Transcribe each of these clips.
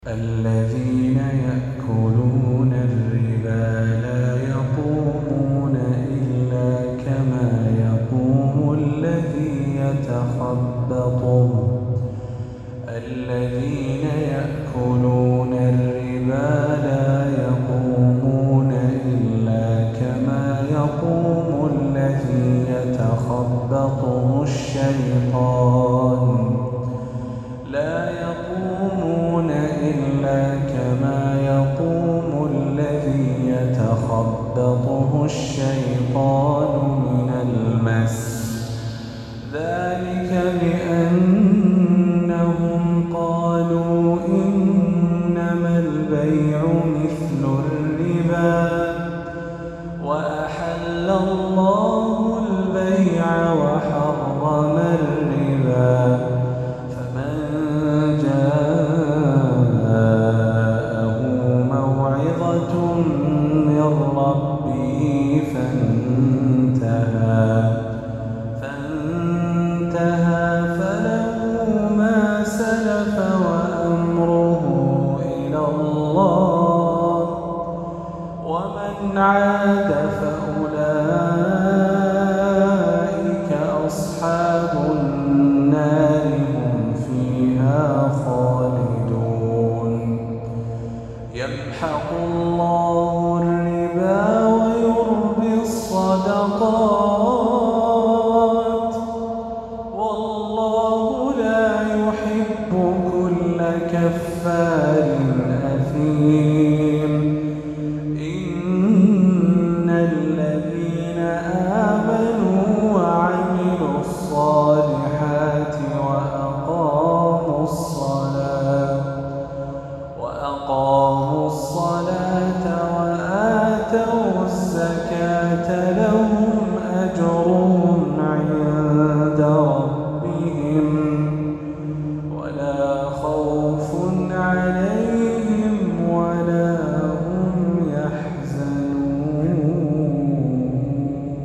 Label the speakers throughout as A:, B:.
A: الذين يأكلون الربا لا يقومون إلا كما يقوم الذي يتخبطه الشيطان من المس ذلك بأنهم قالوا إنما البيع مثل الربا وأحل الله البيع وحرم الربا فمن جاءه موعظة من ربه فانتهى فله ما سلف وأمره إلى الله ومن عاد فأولئك أصحاب النار هم فيها خالدون يمحق الله الربا ويربي الصدقات والله لا يحب كل كفار أثيم إن الذين آمنوا وعملوا الصالحات وأقاموا الصلاة وآتوا الزكاة لهم أجرهم عند ربهم ولا خوف عليهم ولا هم يحزنون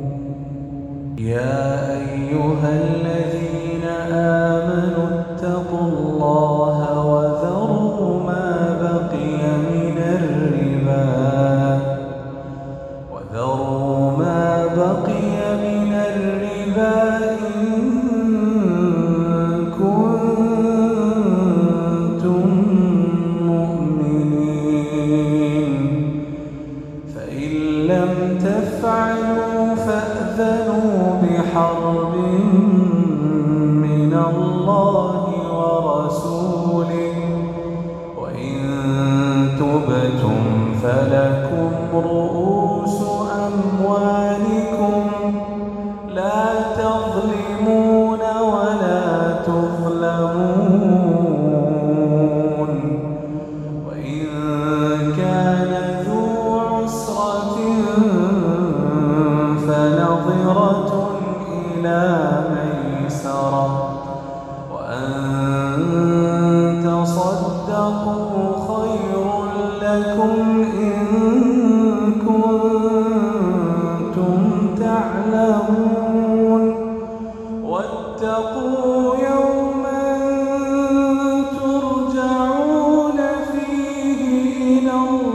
A: يا أيها الذين آمنوا اتقوا الله وذروا ما بقي من الربا إن كنتم مؤمنين فإن لم تفعلوا فأذنوا بحرب من الله ورسوله وإن تبتم فلكم رؤوس أموالكم لا تظلمون ولا تظلمون وإن كان ذو عسرة فنظرة إلى ميسرة وأن تصدقوا خير لكم إن كنتم تعلمون واتقوا يوما ترجعون فيه إلى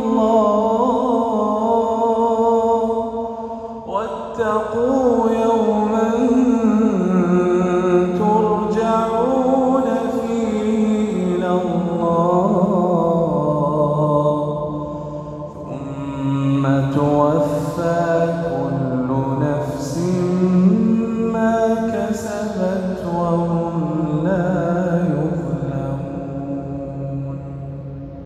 A: الله واتقوا يوما ترجعون فيه إلى الله ثم توفى